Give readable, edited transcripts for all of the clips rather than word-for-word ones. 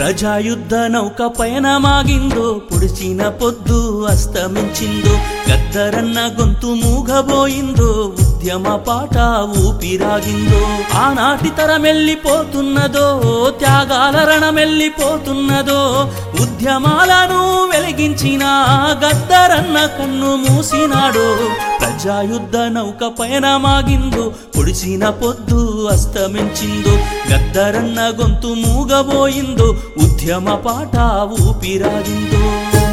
ప్రజాయుద్ధ నౌక పయనమాగిందో పొడిచిన పొద్దు అస్తమించిందో గద్దరన్న గొంతు మూగబోయిందో ఉద్యమ పాట ఊపిరాగిందో ఆనాటి తరమెల్లిపోతున్నదో త్యాగాల రణమెల్లిపోతున్నదో ఉద్యమాలను వెలిగించిన గద్దరన్న కన్ను మూసినాడో ప్రజాయుద్ధ నౌక పయనమాగిందో పొడిచిన పొద్దు అస్తమించిందో గద్దరన్న గొంతు మూగబోయిందో ఉద్యమ పాట ఊపిరాగిందో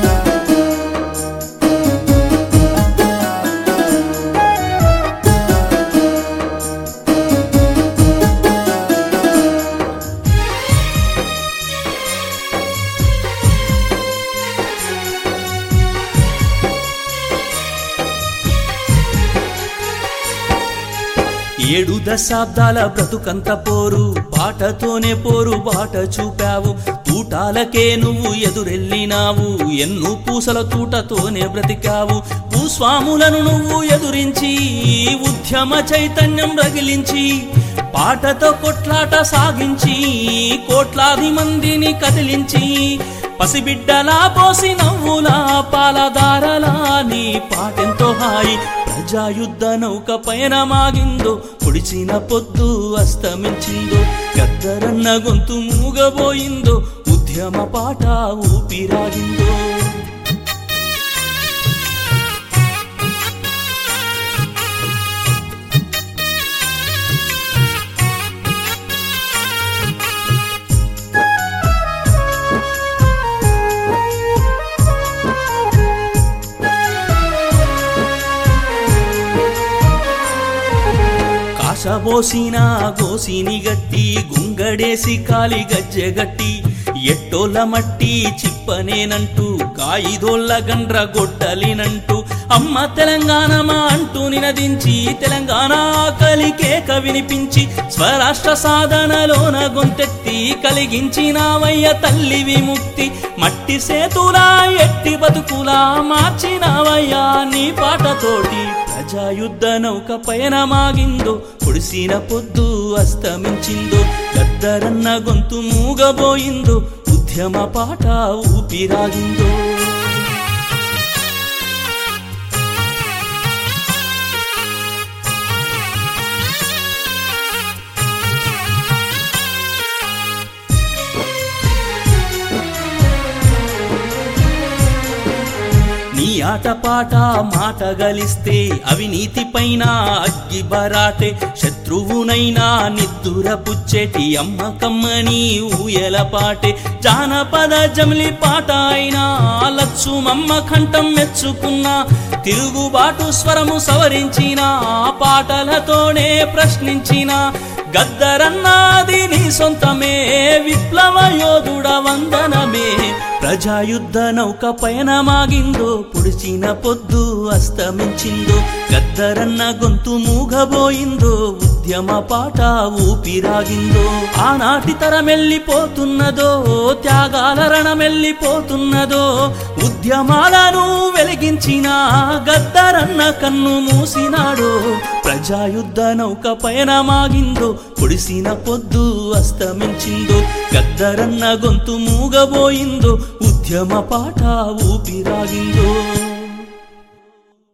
ఏడు దశాబ్దాల బ్రతుకంత పోరు బాటతోనే పోరు బాట చూపావు తూటాలకే నువ్వు ఎదురెళ్ళినావు ఎన్నో పూసల తూటతోనే బ్రతికావు భూస్వాములను నువ్వు ఎదురించి ఉద్యమ చైతన్యం రగిలించి పాటతో కొట్లాట సాగించి కోట్లాది మందిని కదిలించి పసిబిడ్డలా పోసి నవ్వులా పాలదారలా నీ పాటెంతో హాయి ప్రజాయుద్ధ నౌక పయనమాగిందో పొడిచిన పొద్దు అస్తమించిందో గద్దరన్న గొంతు మూగబోయిందో ఉద్యమ పాట ఊపిరాగిందో కాశబోసిన గోసిని గట్టి గుంగడేసి కాలి గజ్జెగట్టి ఎట్టోళ్ళ మట్టి చిప్పనేనంటూ కాయిదోళ్ళ గండ్ర గొడ్డలినంటూ అమ్మ తెలంగాణమా అంటూ నినదించి తెలంగాణ కలికేక వినిపించి స్వరాష్ట్ర సాధనలోన గొంతెత్తి కలిగించినావయ్య తల్లి విముక్తి మట్టి సేతులా ఎట్టి బతుకులా మార్చినావయ్యా నీ పాటతోటి ప్రజాయుద్ధ నౌక పయనమాగిందో పొడిసిన పొద్దు అస్తమించిందో గద్దరన్న గొంతు మూగబోయిందో ఉద్యమ పాట ఊపిరాగిందో నీ ఆటపాట మాట గలిస్తే అవినీతి పైన అగ్గి బరాటే శత్రువునైనా నిద్దుర పుచ్చేటి అమ్మ కమ్మని ఊయల పాటే జానపద జమిలి పాట అయినా లచ్చుమమ్మ కంఠం మెచ్చుకున్నా తిరుగుబాటు స్వరము సవరించిన పాటలతోనే ప్రశ్నించిన గద్దరన్నాది నీ సొంతమే విప్లవ యోధుడ వందనమే ప్రజాయుద్ధ నౌక పయనమాగిందో పొడిచిన పొద్దు అస్తమించిందో గద్దరన్న గొంతు మూగబోయిందో ఉద్యమ పాట ఊపిరాగిందో ఆనాటి తరమెల్లిపోతున్నదో త్యాగాల రణమెల్లిపోతున్నదో ఉద్యమాలను వెలిగించిన గద్దరన్న కన్ను మూసినాడో ప్రజాయుద్ధ నౌక పయనమాగిందో పొడిసిన పొద్దు అస్తమించిందో గద్దరన్న గొంతు మూగబోయిందో ఉద్యమ పాట ఊపిరాగిందో